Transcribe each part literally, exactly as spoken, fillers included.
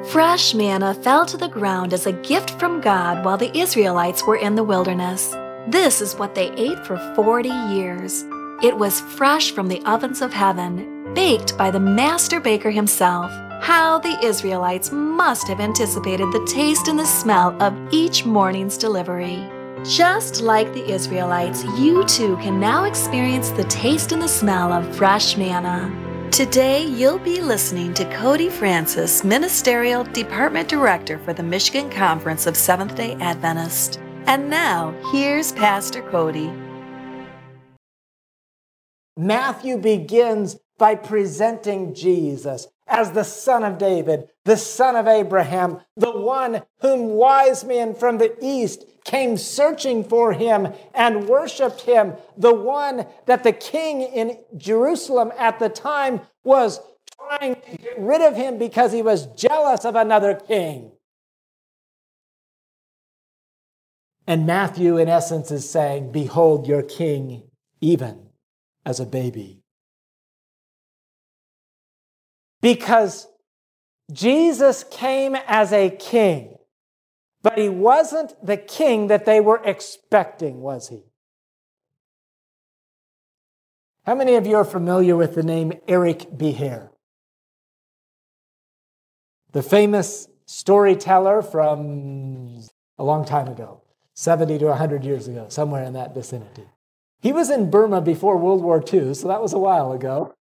Fresh manna fell to the ground as a gift from God while the Israelites were in the wilderness. This is what they ate for forty years. It was fresh from the ovens of heaven, baked by the master baker himself. How the Israelites must have anticipated the taste and the smell of each morning's delivery. Just like the Israelites, you too can now experience the taste and the smell of fresh manna. Today, you'll be listening to Cody Francis, Ministerial Department Director for the Michigan Conference of Seventh-day Adventists. And now, here's Pastor Cody. Matthew begins by presenting Jesus as the Son of David, the Son of Abraham, the one whom wise men from the east came searching for him and worshiped him, the one that the king in Jerusalem at the time was trying to get rid of him because he was jealous of another king. And Matthew, in essence, is saying, behold your king, even as a baby. Because Jesus came as a king, but he wasn't the king that they were expecting, was he? How many of you are familiar with the name Eric Beher? The famous storyteller from a long time ago, seventy to one hundred years ago, somewhere in that vicinity. He was in Burma before World War Two, so that was a while ago.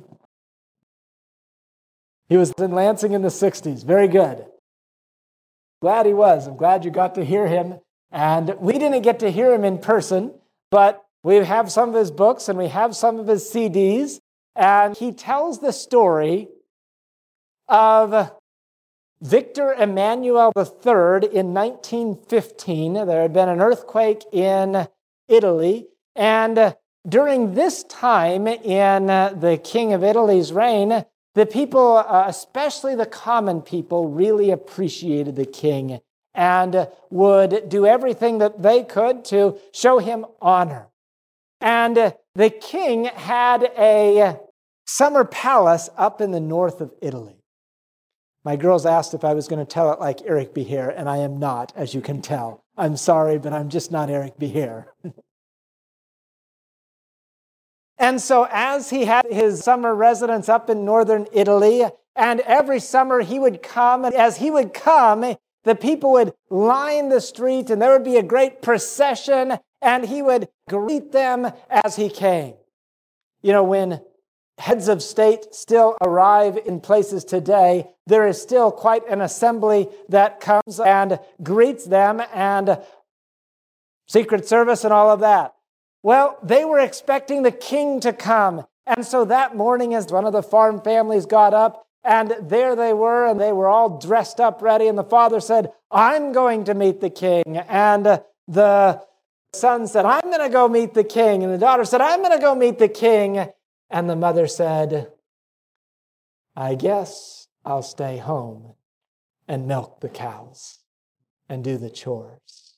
He was in Lansing in the sixties. Very good. Glad he was. I'm glad you got to hear him. And we didn't get to hear him in person, but we have some of his books and we have some of his C Ds. And he tells the story of Victor Emmanuel the Third in nineteen fifteen. There had been an earthquake in Italy. And during this time in the King of Italy's reign, the people, uh, especially the common people, really appreciated the king and would do everything that they could to show him honor. And uh, the king had a summer palace up in the north of Italy. My girls asked if I was going to tell it like Eric Beher, and I am not, as you can tell. I'm sorry, but I'm just not Eric Beher. And so as he had his summer residence up in northern Italy, and every summer he would come, and as he would come, the people would line the street, and there would be a great procession, and he would greet them as he came. You know, when heads of state still arrive in places today, there is still quite an assembly that comes and greets them, and Secret Service and all of that. Well, they were expecting the king to come. And so that morning, as one of the farm families got up, and there they were, and they were all dressed up ready, and the father said, I'm going to meet the king. And the son said, I'm going to go meet the king. And the daughter said, I'm going to go meet the king. And the mother said, I guess I'll stay home and milk the cows and do the chores.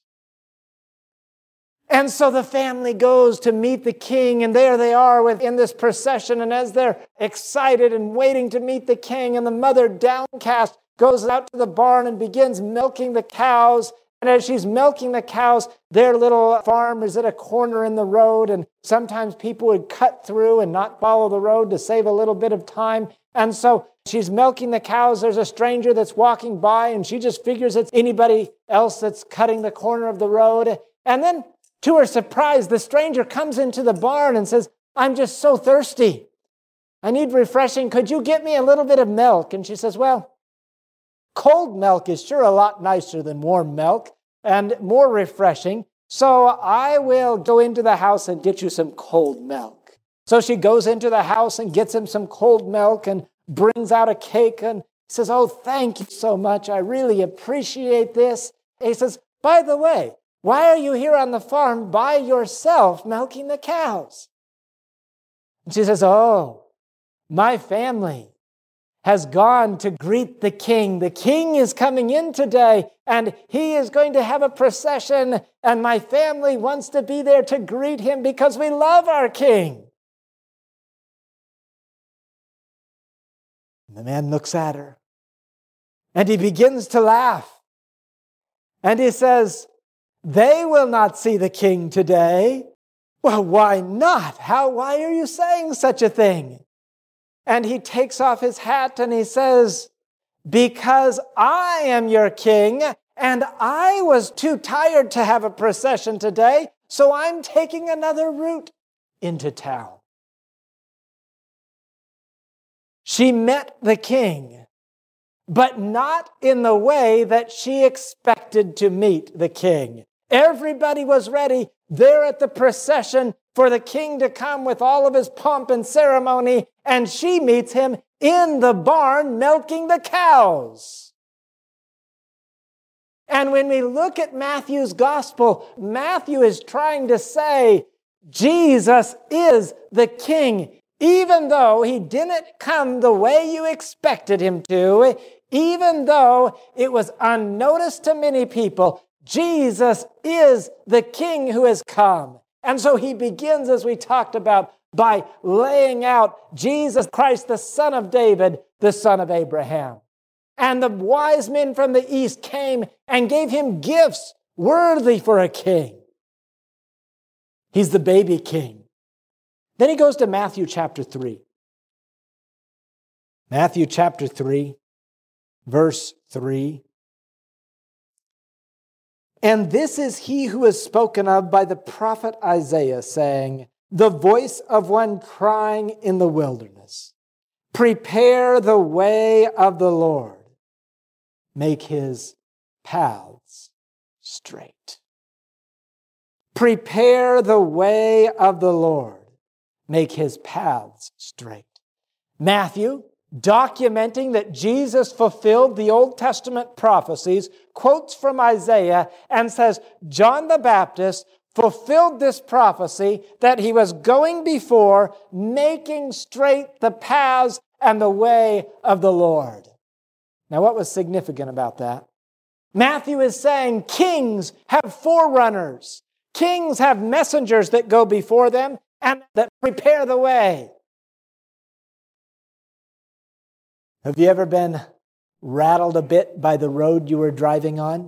And so the family goes to meet the king, and there they are within this procession. And as they're excited and waiting to meet the king, and the mother, downcast, goes out to the barn and begins milking the cows. And as she's milking the cows, their little farm is at a corner in the road, and sometimes people would cut through and not follow the road to save a little bit of time. And so she's milking the cows. There's a stranger that's walking by, and she just figures it's anybody else that's cutting the corner of the road. And then, to her surprise, the stranger comes into the barn and says, I'm just so thirsty. I need refreshing. Could you get me a little bit of milk? And she says, well, cold milk is sure a lot nicer than warm milk and more refreshing. So I will go into the house and get you some cold milk. So she goes into the house and gets him some cold milk and brings out a cake and says, oh, thank you so much. I really appreciate this. And he says, by the way, why are you here on the farm by yourself milking the cows? And she says, oh, my family has gone to greet the king. The king is coming in today, and he is going to have a procession, and my family wants to be there to greet him because we love our king. And the man looks at her, And he begins to laugh. And he says, they will not see the king today. Well, why not? How, why are you saying such a thing? And he takes off his hat and he says, because I am your king, and I was too tired to have a procession today, so I'm taking another route into town. She met the king, but not in the way that she expected to meet the king. Everybody was ready there at the procession for the king to come with all of his pomp and ceremony, and she meets him in the barn milking the cows. And when we look at Matthew's gospel, Matthew is trying to say Jesus is the king. Even though he didn't come the way you expected him to, even though it was unnoticed to many people, Jesus is the king who has come. And so he begins, as we talked about, by laying out Jesus Christ, the son of David, the son of Abraham. And the wise men from the east came and gave him gifts worthy for a king. He's the baby king. Then he goes to Matthew chapter three. Matthew chapter three, verse three. And this is he who is spoken of by the prophet Isaiah, saying, the voice of one crying in the wilderness, prepare the way of the Lord, make his paths straight. Prepare the way of the Lord, make his paths straight. Matthew, documenting that Jesus fulfilled the Old Testament prophecies, quotes from Isaiah and says, John the Baptist fulfilled this prophecy that he was going before, making straight the paths and the way of the Lord. Now, what was significant about that? Matthew is saying kings have forerunners. Kings have messengers that go before them and that prepare the way. Have you ever been rattled a bit by the road you were driving on?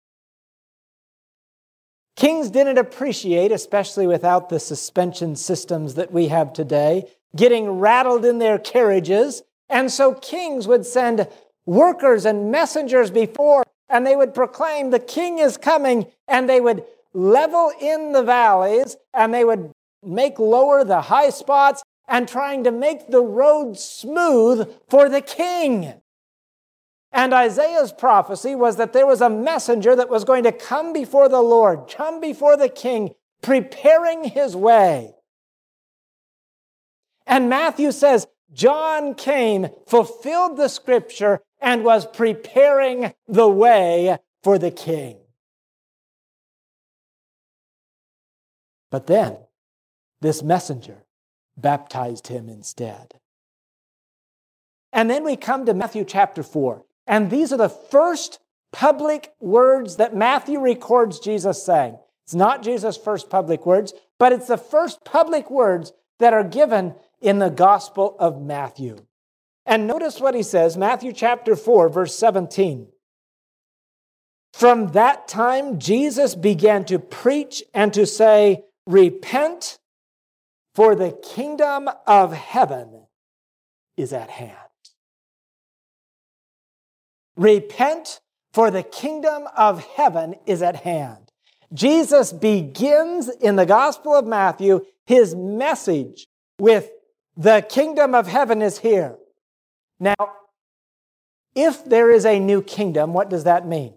Kings didn't appreciate, especially without the suspension systems that we have today, getting rattled in their carriages. And so kings would send workers and messengers before, and they would proclaim the king is coming, and they would level in the valleys, and they would make lower the high spots, and trying to make the road smooth for the king. And Isaiah's prophecy was that there was a messenger that was going to come before the Lord, come before the king, preparing his way. And Matthew says, John came, fulfilled the scripture, and was preparing the way for the king. But then, this messenger baptized him instead. And then we come to Matthew chapter four. And these are the first public words that Matthew records Jesus saying. It's not Jesus' first public words, but it's the first public words that are given in the Gospel of Matthew. And notice what he says, Matthew chapter four, verse seventeen. From that time, Jesus began to preach and to say, repent, for the kingdom of heaven is at hand. Repent, for the kingdom of heaven is at hand. Jesus begins in the Gospel of Matthew his message with the kingdom of heaven is here. Now, if there is a new kingdom, what does that mean?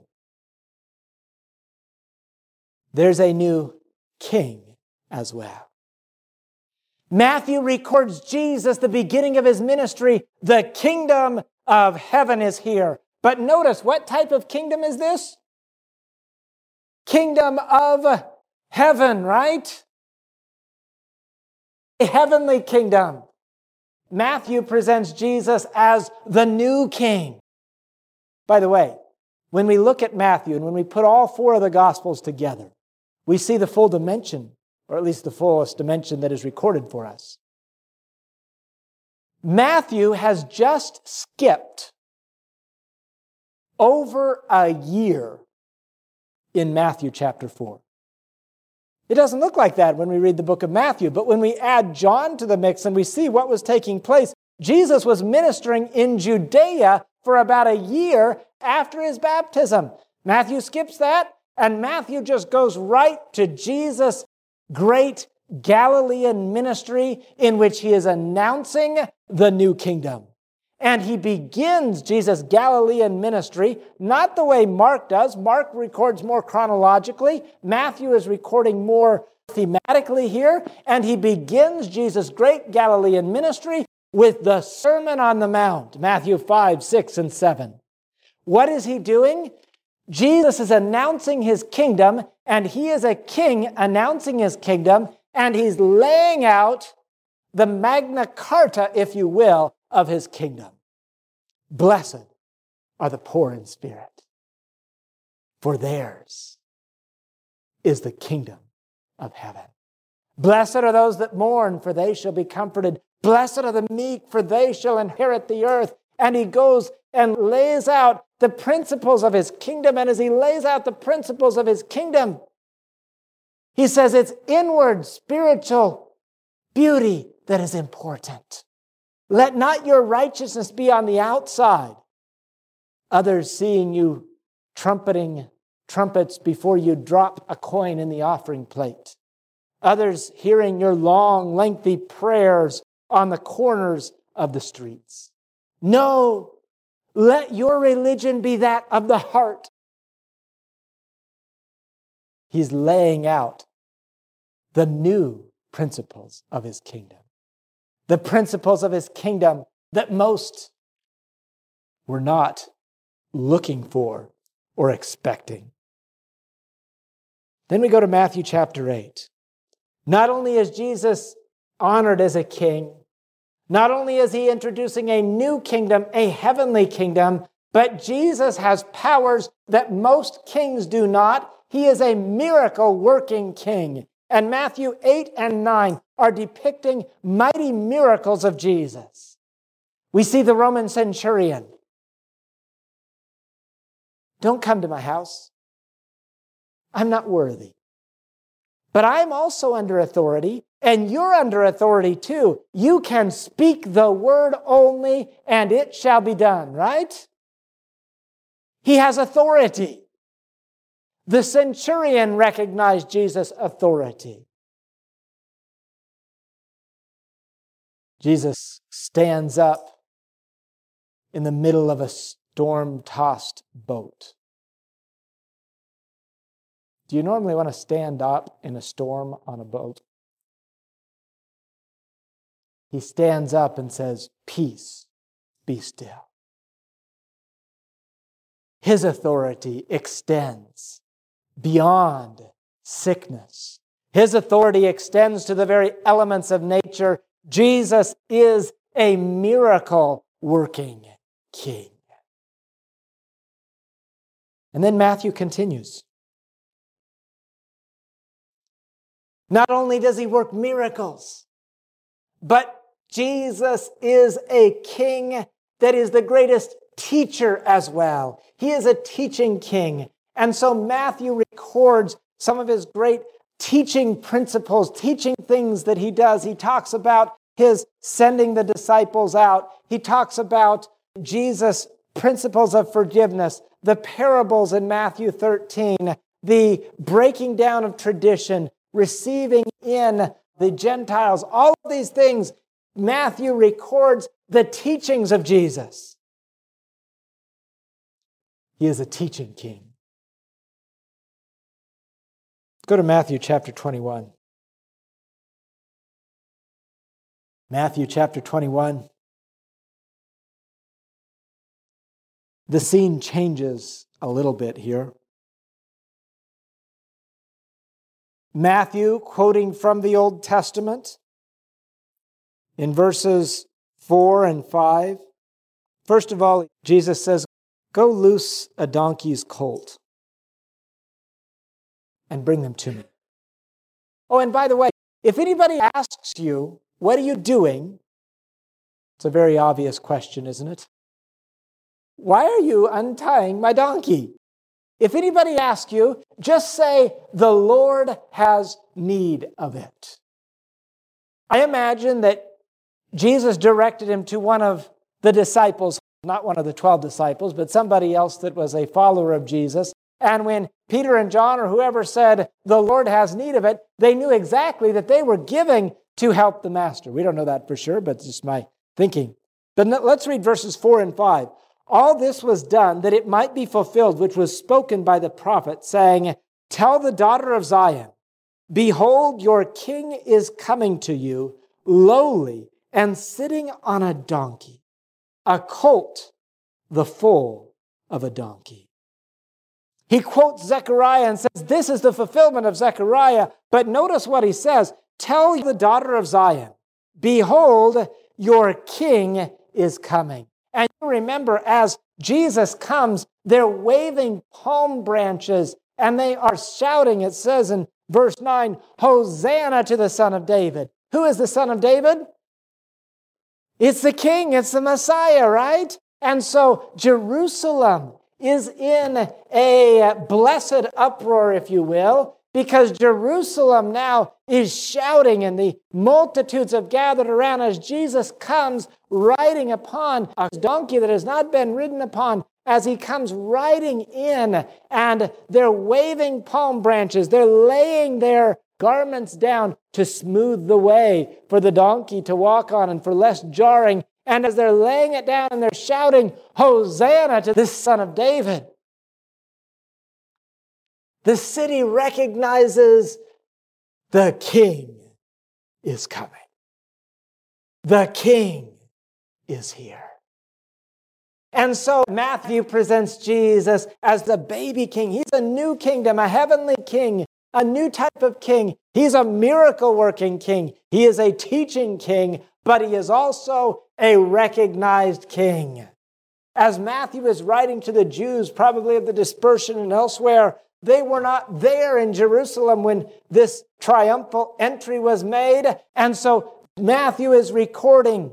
There's a new king as well. Matthew records Jesus, the beginning of his ministry, the kingdom of heaven is here. But notice, what type of kingdom is this? Kingdom of heaven, right? A heavenly kingdom. Matthew presents Jesus as the new king. By the way, when we look at Matthew and when we put all four of the Gospels together, we see the full dimension, or at least the fullest dimension that is recorded for us. Matthew has just skipped over a year in Matthew chapter four. It doesn't look like that when we read the book of Matthew, but when we add John to the mix and we see what was taking place, Jesus was ministering in Judea for about a year after his baptism. Matthew skips that, and Matthew just goes right to Jesus' great Galilean ministry in which he is announcing the new kingdom. And he begins Jesus' Galilean ministry not the way Mark does. Mark records more chronologically. Matthew is recording more thematically here. And he begins Jesus' great Galilean ministry with the Sermon on the Mount, Matthew five, six, and seven. What is he doing? Jesus is announcing his kingdom, and he is a king announcing his kingdom, and he's laying out the Magna Carta, if you will, of his kingdom. Blessed are the poor in spirit, for theirs is the kingdom of heaven. Blessed are those that mourn, for they shall be comforted. Blessed are the meek, for they shall inherit the earth. And he goes and lays out the principles of his kingdom. And as he lays out the principles of his kingdom, he says it's inward spiritual beauty that is important. Let not your righteousness be on the outside, others seeing you trumpeting trumpets before you drop a coin in the offering plate, others hearing your long, lengthy prayers on the corners of the streets. No, let your religion be that of the heart. He's laying out the new principles of his kingdom. The principles of his kingdom that most were not looking for or expecting. Then we go to Matthew chapter eight. Not only is Jesus honored as a king, not only is he introducing a new kingdom, a heavenly kingdom, but Jesus has powers that most kings do not. He is a miracle-working king. And Matthew eight and nine are depicting mighty miracles of Jesus. We see the Roman centurion. Don't come to my house. I'm not worthy. But I'm also under authority, and you're under authority too. You can speak the word only, and it shall be done, right? He has authority. The centurion recognized Jesus' authority. Jesus stands up in the middle of a storm-tossed boat. Do you normally want to stand up in a storm on a boat? He stands up and says, "Peace, be still." His authority extends beyond sickness. His authority extends to the very elements of nature. Jesus is a miracle-working king. And then Matthew continues. Not only does he work miracles, but Jesus is a king that is the greatest teacher as well. He is a teaching king. And so Matthew records some of his great teaching principles, teaching things that he does. He talks about his sending the disciples out. He talks about Jesus' principles of forgiveness, the parables in Matthew thirteen, the breaking down of tradition, receiving in the Gentiles. All of these things, Matthew records the teachings of Jesus. He is a teaching king. Go to Matthew chapter twenty-one. Matthew chapter twenty-one. The scene changes a little bit here. Matthew, quoting from the Old Testament, in verses four and five. First of all, Jesus says, "Go loose a donkey's colt and bring them to me." Oh, and by the way, if anybody asks you, "What are you doing?" It's a very obvious question, isn't it? why are you untying my donkey? If anybody asks you, just say, the Lord has need of it. I imagine that Jesus directed him to one of the disciples, not one of the twelve disciples, but somebody else that was a follower of Jesus. And when Peter and John or whoever said, the Lord has need of it, they knew exactly that they were giving to help the master. We don't know that for sure, but it's just my thinking. But let's read verses four and five. All this was done that it might be fulfilled, which was spoken by the prophet, saying, tell the daughter of Zion, behold, your king is coming to you, lowly and sitting on a donkey, a colt, the foal of a donkey. He quotes Zechariah and says, this is the fulfillment of Zechariah. But notice what he says. Tell the daughter of Zion, behold, your king is coming. And you remember, as Jesus comes, they're waving palm branches and they are shouting. It says in verse nine, Hosanna to the Son of David. Who is the Son of David? It's the King. It's the Messiah, right? And so Jerusalem is in a blessed uproar, if you will, because Jerusalem now is shouting and the multitudes have gathered around as Jesus comes riding upon a donkey that has not been ridden upon, as he comes riding in, and they're waving palm branches. They're laying their garments down to smooth the way for the donkey to walk on and for less jarring. And as they're laying it down and they're shouting, Hosanna to this Son of David, the city recognizes the King is coming. The King is here. And so Matthew presents Jesus as the baby king. He's a new kingdom, a heavenly king, a new type of king. He's a miracle-working king. He is a teaching king, but he is also a recognized king. As Matthew is writing to the Jews, probably of the dispersion and elsewhere, they were not there in Jerusalem when this triumphal entry was made. And so Matthew is recording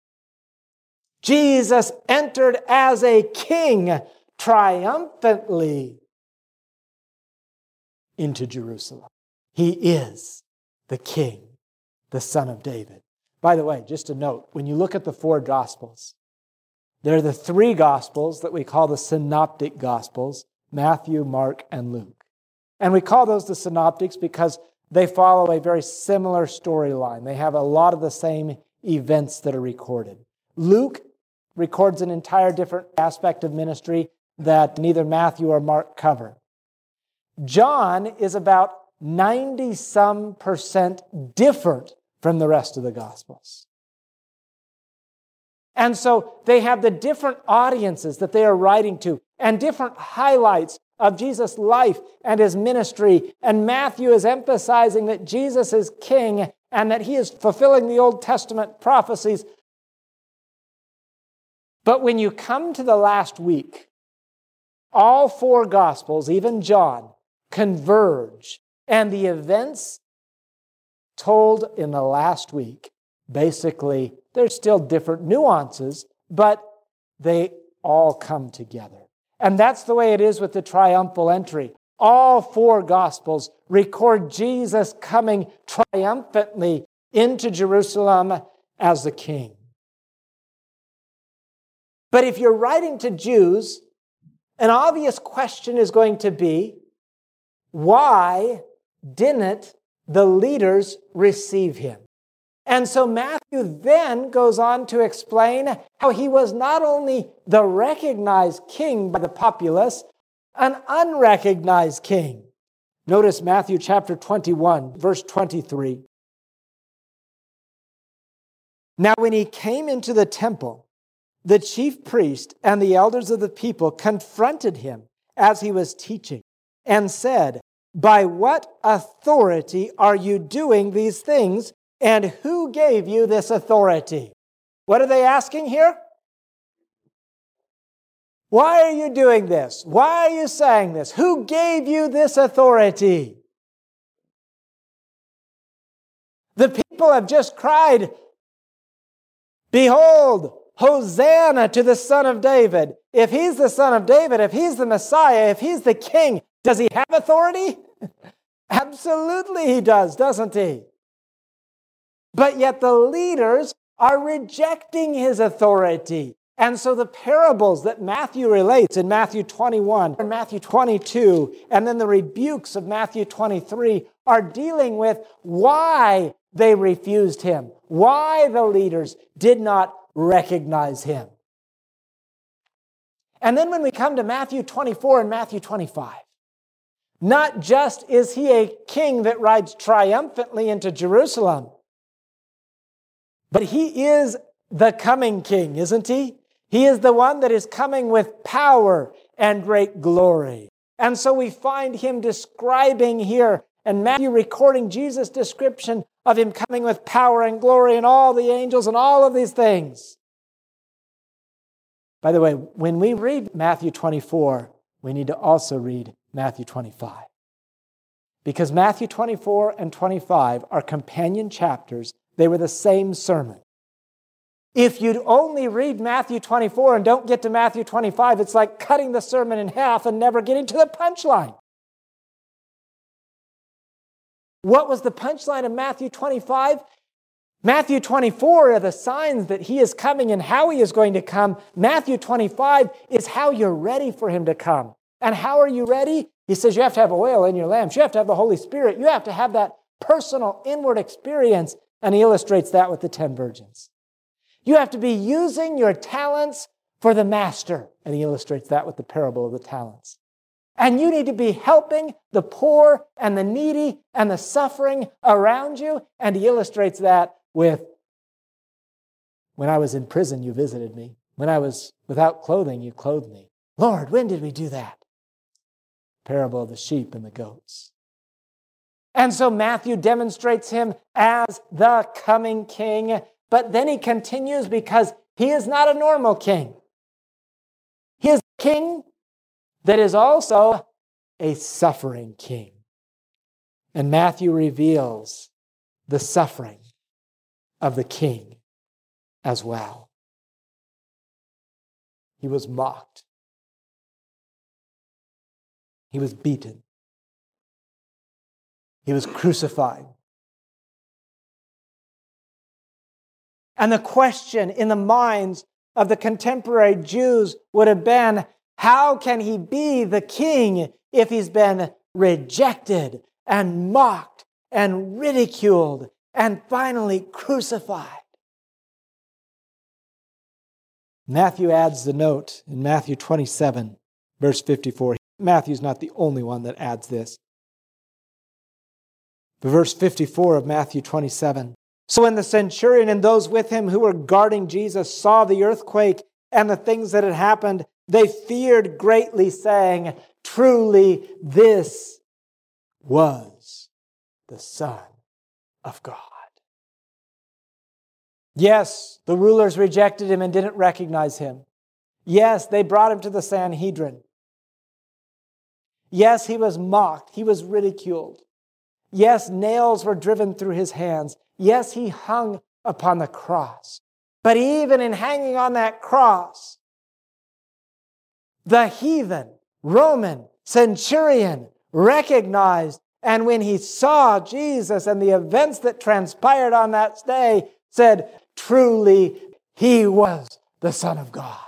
Jesus entered as a king triumphantly into Jerusalem. He is the King, the Son of David. By the way, just a note, when you look at the four Gospels, there are the three Gospels that we call the Synoptic Gospels, Matthew, Mark, and Luke. And we call those the Synoptics because they follow a very similar storyline. They have a lot of the same events that are recorded. Luke records an entire different aspect of ministry that neither Matthew or Mark cover. John is about ninety-some percent different from the rest of the Gospels. And so they have the different audiences that they are writing to and different highlights of Jesus' life and his ministry. And Matthew is emphasizing that Jesus is king and that he is fulfilling the Old Testament prophecies. But when you come to the last week, all four Gospels, even John, converge. And the events told in the last week, basically, there's still different nuances, but they all come together. And that's the way it is with the triumphal entry. All four Gospels record Jesus coming triumphantly into Jerusalem as the king. But if you're writing to Jews, an obvious question is going to be, why didn't the leaders receive him? And so Matthew then goes on to explain how he was not only the recognized king by the populace, an unrecognized king. Notice Matthew chapter twenty-one, verse twenty-three. Now when he came into the temple, the chief priest and the elders of the people confronted him as he was teaching and said, "By what authority are you doing these things? And who gave you this authority?" What are they asking here? Why are you doing this? Why are you saying this? Who gave you this authority? The people have just cried, "Behold, Hosanna to the Son of David. If he's the Son of David, if he's the Messiah, if he's the King, does he have authority? Absolutely he does, doesn't he? But yet the leaders are rejecting his authority. And so the parables that Matthew relates in Matthew twenty-one and Matthew twenty-two, and then the rebukes of Matthew twenty-three are dealing with why they refused him, why the leaders did not recognize him. And then when we come to Matthew twenty-four and Matthew twenty-five, not just is he a king that rides triumphantly into Jerusalem, but he is the coming king, isn't he? He is the one that is coming with power and great glory. And so we find him describing here, and Matthew recording Jesus' description of him coming with power and glory and all the angels and all of these things. By the way, when we read Matthew twenty-four, we need to also read Matthew twenty-five. Because Matthew twenty-four and twenty-five are companion chapters. They were the same sermon. If you'd only read Matthew twenty-four and don't get to Matthew twenty-five, it's like cutting the sermon in half and never getting to the punchline. What was the punchline of Matthew twenty-five? Matthew twenty-four are the signs that he is coming and how he is going to come. Matthew twenty-five is how you're ready for him to come. And how are you ready? He says you have to have oil in your lamps. You have to have the Holy Spirit. You have to have that personal inward experience. And he illustrates that with the ten virgins. You have to be using your talents for the master. And he illustrates that with the parable of the talents. And you need to be helping the poor and the needy and the suffering around you. And he illustrates that with, when I was in prison, you visited me. When I was without clothing, you clothed me. Lord, when did we do that? Parable of the sheep and the goats. And so Matthew demonstrates him as the coming king. But then he continues because he is not a normal king. He is a king that is also a suffering king. And Matthew reveals the suffering of the king as well. He was mocked. He was beaten. He was crucified. And the question in the minds of the contemporary Jews would have been, how can he be the king if he's been rejected and mocked and ridiculed and finally crucified? Matthew adds the note in Matthew twenty-seven, verse fifty-four. Matthew's not the only one that adds this. But verse fifty-four of Matthew twenty-seven. So when the centurion and those with him who were guarding Jesus saw the earthquake and the things that had happened, they feared greatly, saying, truly this was the Son of God. Yes, the rulers rejected him and didn't recognize him. Yes, they brought him to the Sanhedrin. Yes, he was mocked. He was ridiculed. Yes, nails were driven through his hands. Yes, he hung upon the cross. But even in hanging on that cross, the heathen Roman centurion recognized, and when he saw Jesus and the events that transpired on that day, said, truly, he was the Son of God.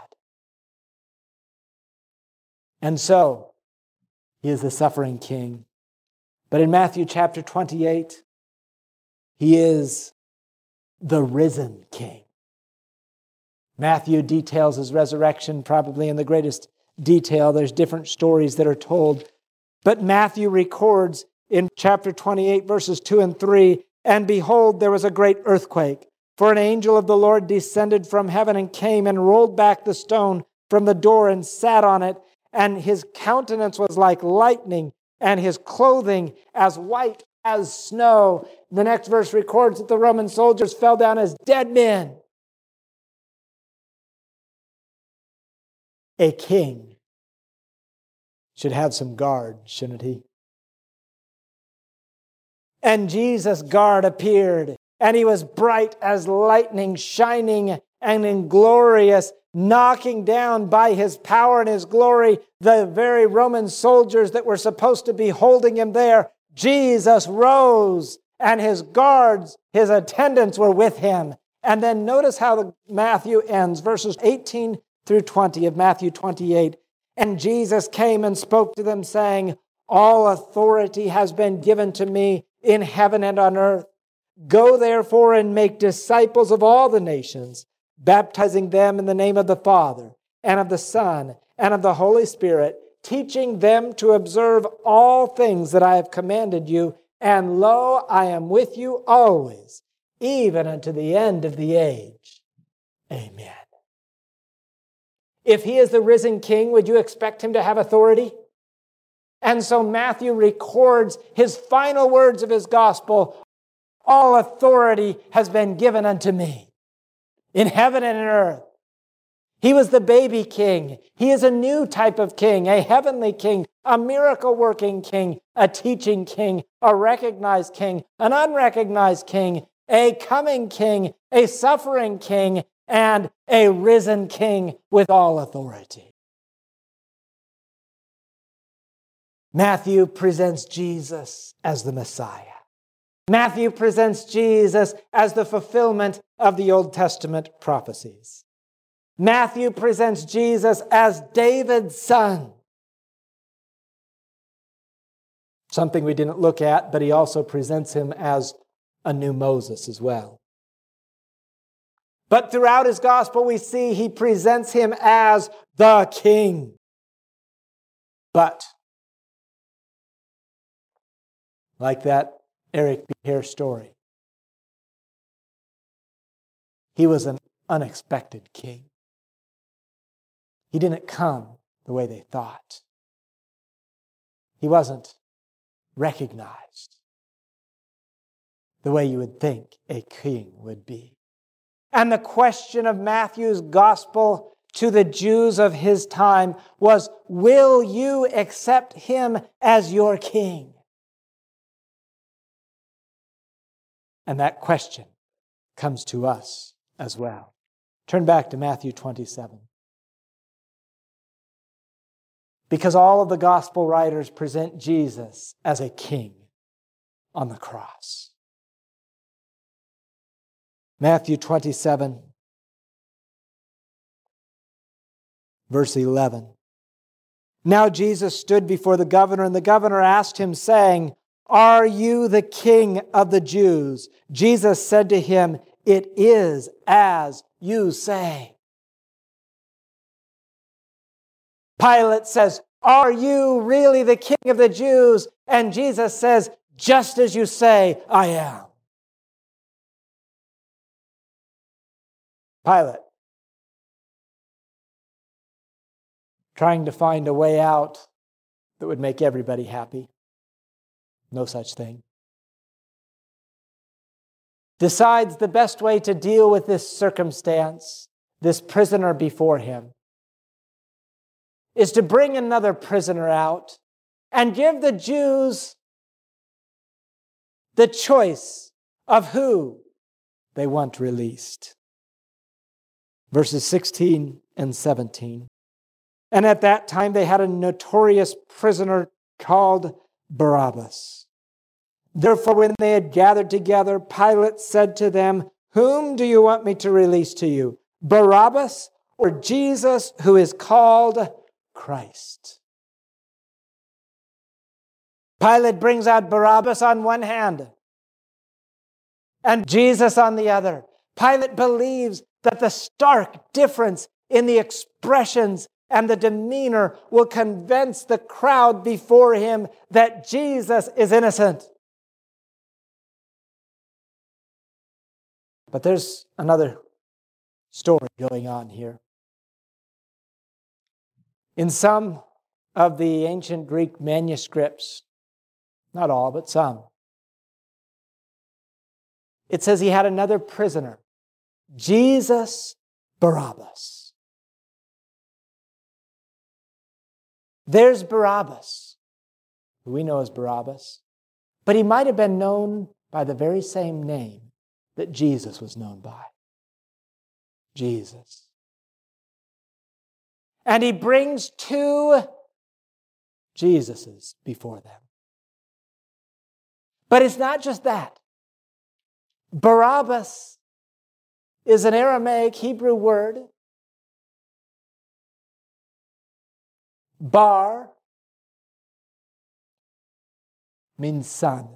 And so, he is the suffering king. But in Matthew chapter twenty-eight, he is the risen king. Matthew details his resurrection probably in the greatest detail. There's different stories that are told. But Matthew records in chapter twenty-eight, verses two and three, and behold, there was a great earthquake. For an angel of the Lord descended from heaven and came and rolled back the stone from the door and sat on it. And his countenance was like lightning, and his clothing as white as snow. The next verse records that the Roman soldiers fell down as dead men. A king should have some guard, shouldn't he? And Jesus' guard appeared, and he was bright as lightning, shining and inglorious, knocking down by his power and his glory the very Roman soldiers that were supposed to be holding him there. Jesus rose, and his guards, his attendants were with him. And then notice how the Matthew ends, verses eighteen through twenty of Matthew twenty-eight. And Jesus came and spoke to them, saying, all authority has been given to me in heaven and on earth. Go therefore and make disciples of all the nations, baptizing them in the name of the Father and of the Son and of the Holy Spirit, teaching them to observe all things that I have commanded you. And lo, I am with you always, even unto the end of the age. Amen. If he is the risen king, would you expect him to have authority? And so Matthew records his final words of his gospel. All authority has been given unto me in heaven and in earth. He was the baby king. He is a new type of king, a heavenly king, a miracle-working king, a teaching king, a recognized king, an unrecognized king, a coming king, a suffering king, and a risen king with all authority. Matthew presents Jesus as the Messiah. Matthew presents Jesus as the fulfillment of the Old Testament prophecies. Matthew presents Jesus as David's son. Something we didn't look at, but he also presents him as a new Moses as well. But throughout his gospel, we see he presents him as the king. But like that Eric B. Hare story, he was an unexpected king. He didn't come the way they thought. He wasn't recognized the way you would think a king would be. And the question of Matthew's gospel to the Jews of his time was, will you accept him as your king? And that question comes to us as well. Turn back to Matthew twenty-seven. Because all of the gospel writers present Jesus as a king on the cross. Matthew twenty-seven, verse eleven. Now Jesus stood before the governor, and the governor asked him, saying, are you the king of the Jews? Jesus said to him, it is as you say. Pilate says, are you really the king of the Jews? And Jesus says, just as you say, I am. Pilate, trying to find a way out that would make everybody happy. No such thing. Decides the best way to deal with this circumstance, this prisoner before him, is to bring another prisoner out and give the Jews the choice of who they want released. Verses sixteen and seventeen. And at that time they had a notorious prisoner called Barabbas. Therefore, when they had gathered together, Pilate said to them, whom do you want me to release to you, Barabbas or Jesus, who is called Christ? Pilate brings out Barabbas on one hand and Jesus on the other. Pilate believes that the stark difference in the expressions and the demeanor will convince the crowd before him that Jesus is innocent. But there's another story going on here. In some of the ancient Greek manuscripts, not all, but some, it says he had another prisoner, Jesus Barabbas. There's Barabbas, who we know as Barabbas, but he might have been known by the very same name that Jesus was known by. Jesus. And he brings two Jesuses before them. But it's not just that. Barabbas is an Aramaic Hebrew word. Bar means son.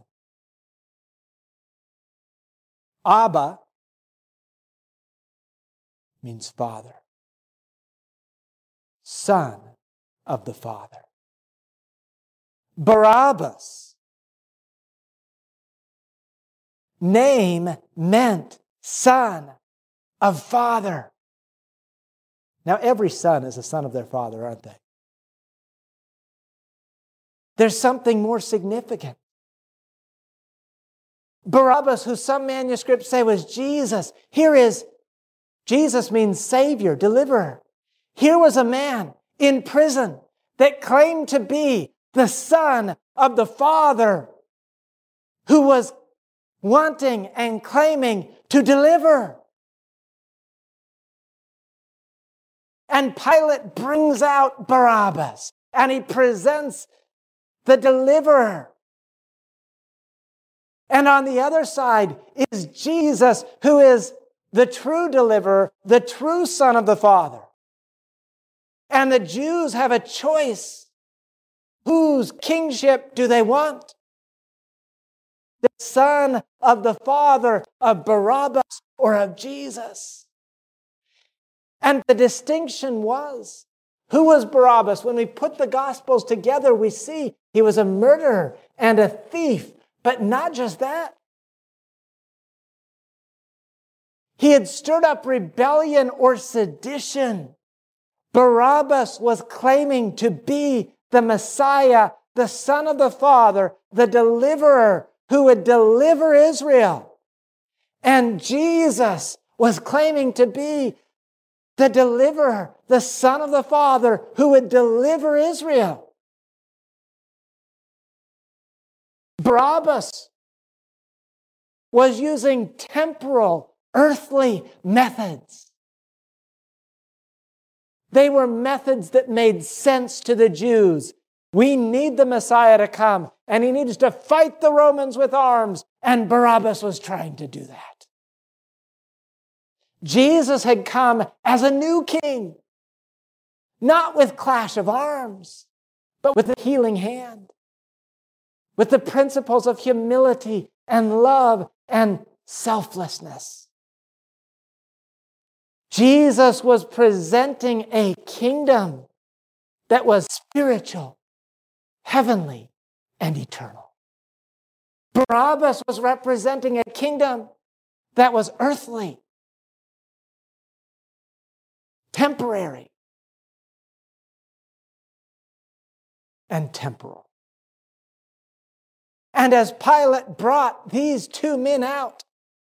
Abba means father. Son of the Father. Barabbas, name meant son of father. Now, every son is a son of their father, aren't they? There's something more significant. Barabbas, who some manuscripts say was Jesus, here is, Jesus means Savior, deliverer. Here was a man in prison that claimed to be the Son of the Father, who was wanting and claiming to deliver. And Pilate brings out Barabbas, and he presents the deliverer. And on the other side is Jesus, who is the true deliverer, the true Son of the Father. And the Jews have a choice. Whose kingship do they want? The Son of the Father, of Barabbas, or of Jesus? And the distinction was, who was Barabbas? When we put the Gospels together, we see he was a murderer and a thief. But not just that. He had stirred up rebellion or sedition. Barabbas was claiming to be the Messiah, the Son of the Father, the deliverer who would deliver Israel. And Jesus was claiming to be the deliverer, the Son of the Father who would deliver Israel. Barabbas was using temporal, earthly methods. They were methods that made sense to the Jews. We need the Messiah to come, and he needs to fight the Romans with arms, and Barabbas was trying to do that. Jesus had come as a new king, not with clash of arms, but with a healing hand, with the principles of humility and love and selflessness. Jesus was presenting a kingdom that was spiritual, heavenly, and eternal. Barabbas was representing a kingdom that was earthly, temporary, and temporal. And as Pilate brought these two men out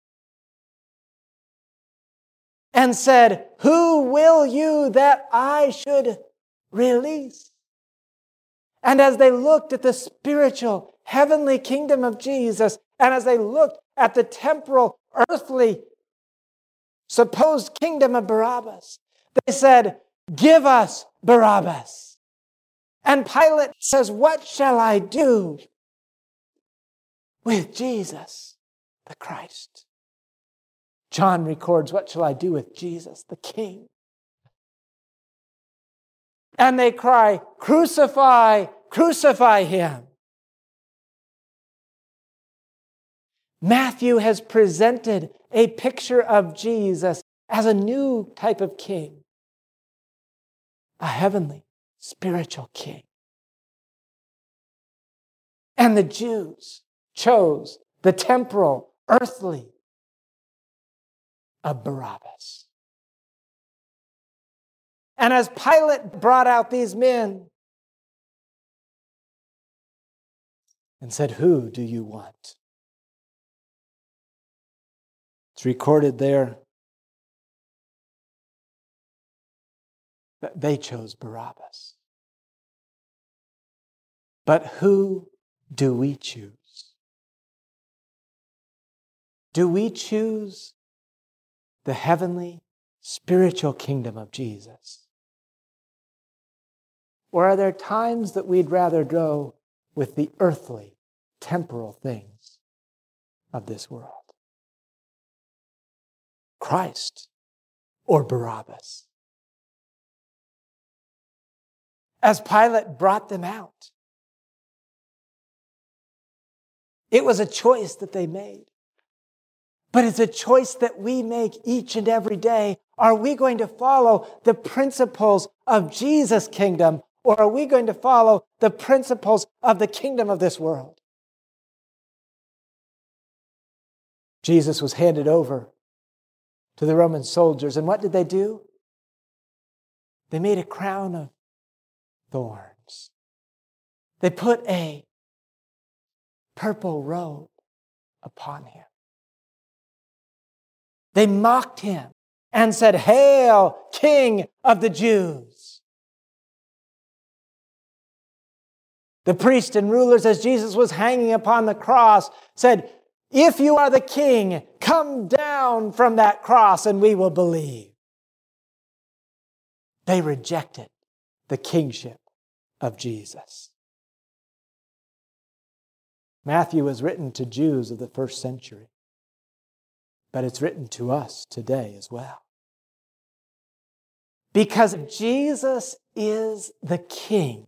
and said, "Who will you that I should release?" And as they looked at the spiritual, heavenly kingdom of Jesus, and as they looked at the temporal, earthly, supposed kingdom of Barabbas, they said, "Give us Barabbas." And Pilate says, "What shall I do with Jesus, the Christ?" John records, "What shall I do with Jesus, the King?" And they cry, "Crucify, crucify him." Matthew has presented a picture of Jesus as a new type of king, a heavenly, spiritual king. And the Jews chose the temporal, earthly of Barabbas. And as Pilate brought out these men and said, "Who do you want?" It's recorded there that they chose Barabbas. But who do we choose? Do we choose the heavenly, spiritual kingdom of Jesus? Or are there times that we'd rather go with the earthly, temporal things of this world? Christ or Barabbas? As Pilate brought them out, it was a choice that they made. But it's a choice that we make each and every day. Are we going to follow the principles of Jesus' kingdom, or are we going to follow the principles of the kingdom of this world? Jesus was handed over to the Roman soldiers, and what did they do? They made a crown of thorns. They put a purple robe upon him. They mocked him and said, "Hail, King of the Jews." The priests and rulers, as Jesus was hanging upon the cross, said, "If you are the king, come down from that cross and we will believe." They rejected the kingship of Jesus. Matthew was written to Jews of the first century, but it's written to us today as well. Because Jesus is the king.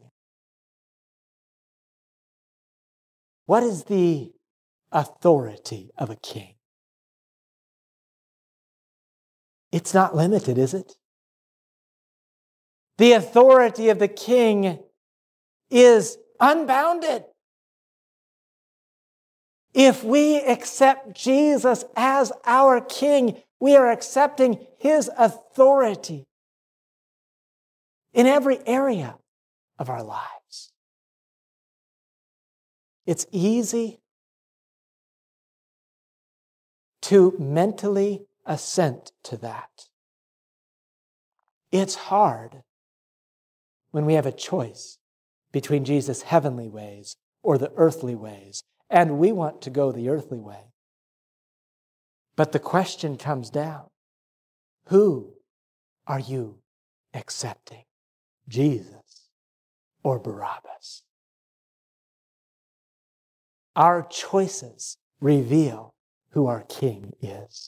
What is the authority of a king? It's not limited, is it? The authority of the king is unbounded. If we accept Jesus as our king, we are accepting his authority in every area of our lives. It's easy to mentally assent to that. It's hard when we have a choice between Jesus' heavenly ways or the earthly ways, and we want to go the earthly way. But the question comes down, who are you accepting? Jesus or Barabbas? Our choices reveal who our king is.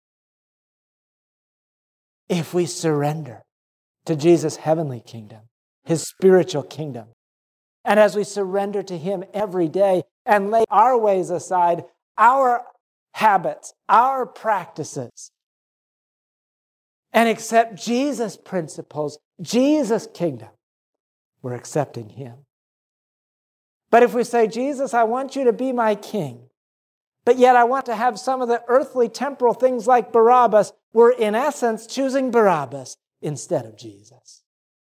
If we surrender to Jesus' heavenly kingdom, his spiritual kingdom, and as we surrender to him every day and lay our ways aside, our habits, our practices, and accept Jesus' principles, Jesus' kingdom, we're accepting him. But if we say, "Jesus, I want you to be my king, but yet I want to have some of the earthly, temporal things like Barabbas," we're in essence choosing Barabbas instead of Jesus.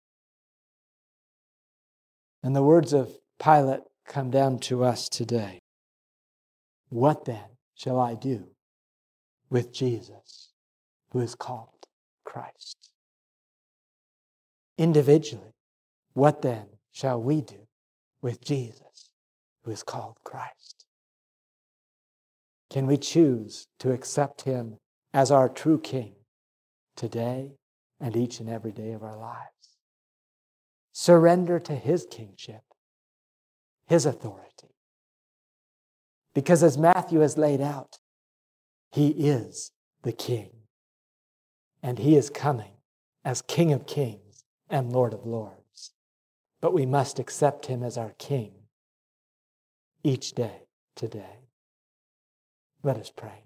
And the words of Pilate come down to us today. What then shall I do with Jesus, who is called Christ? Individually, what then shall we do with Jesus, who is called Christ? Can we choose to accept him as our true King today and each and every day of our lives? Surrender to his kingship, his authority. Because as Matthew has laid out, he is the King. And he is coming as King of Kings and Lord of Lords. But we must accept him as our King each day today. Let us pray.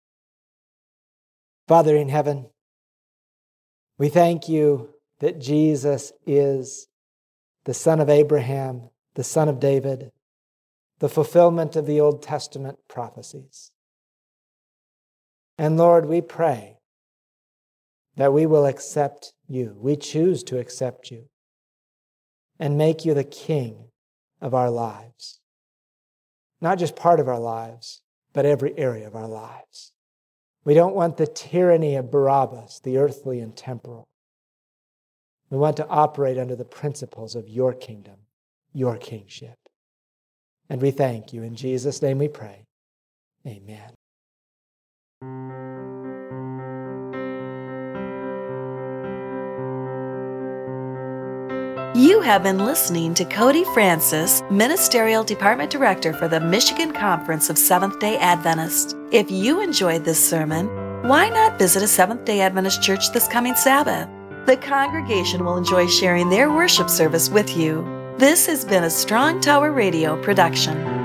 Father in heaven, we thank you that Jesus is the Son of Abraham, the Son of David, the fulfillment of the Old Testament prophecies. And Lord, we pray that we will accept you. We choose to accept you and make you the King of our lives. Not just part of our lives, but every area of our lives. We don't want the tyranny of Barabbas, the earthly and temporal. We want to operate under the principles of your kingdom, your kingship. And we thank you. In Jesus' name we pray. Amen. You have been listening to Cody Francis, Ministerial Department Director for the Michigan Conference of Seventh-day Adventists. If you enjoyed this sermon, why not visit a Seventh-day Adventist church this coming Sabbath? The congregation will enjoy sharing their worship service with you. This has been a Strong Tower Radio production.